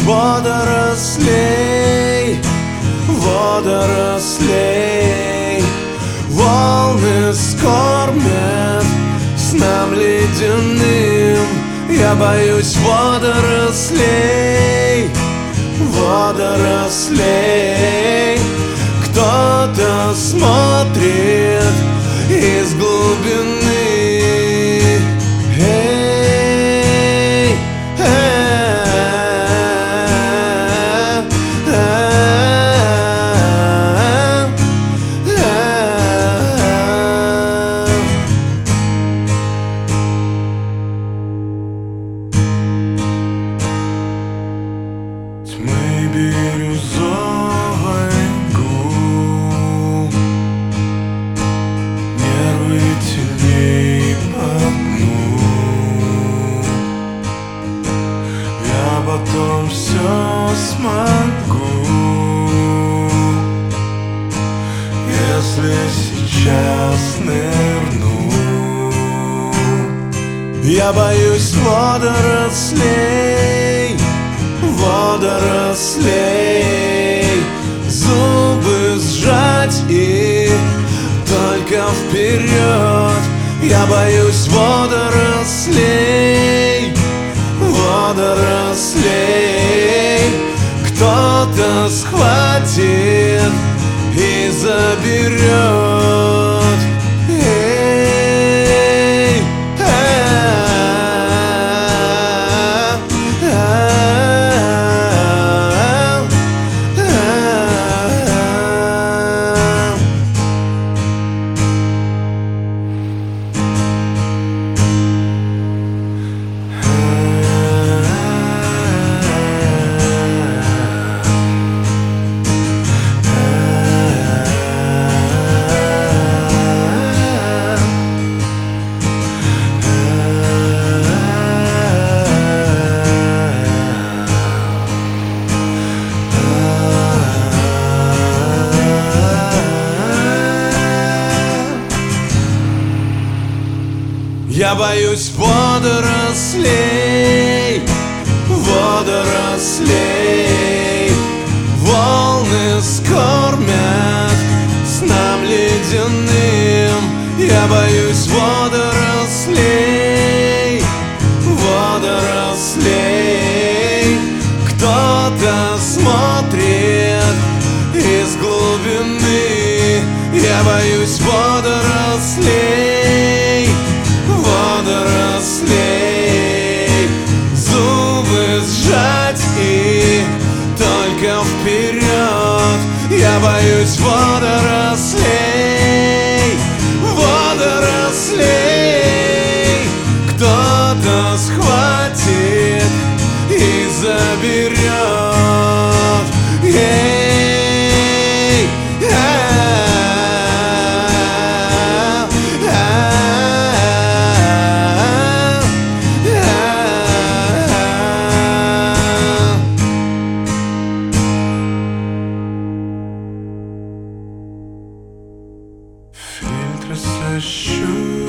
водорослей, водорослей. Волны скормят снам ледяным. Я боюсь водорослей, водорослей. Кто-то смотрит из глубины. Тьмы бирюзовый гул, нервы теней потнул. Я потом все смогу, если сейчас нырну. Я боюсь водорослей, водорослей. Зубы сжать и только вперед. Я боюсь водорослей, водорослей. Кто-то схватит и заберет. Я боюсь водорослей, водорослей. Волны скормят снам ледяным. Я боюсь водорослей, водорослей. Кто-то смотрит из глубины. Я боюсь водорослей, водорослей. Зубы сжать и только вперед. Я боюсь водорослей, водорослей. Кто-то схватит и заберет. Фильтры сощу.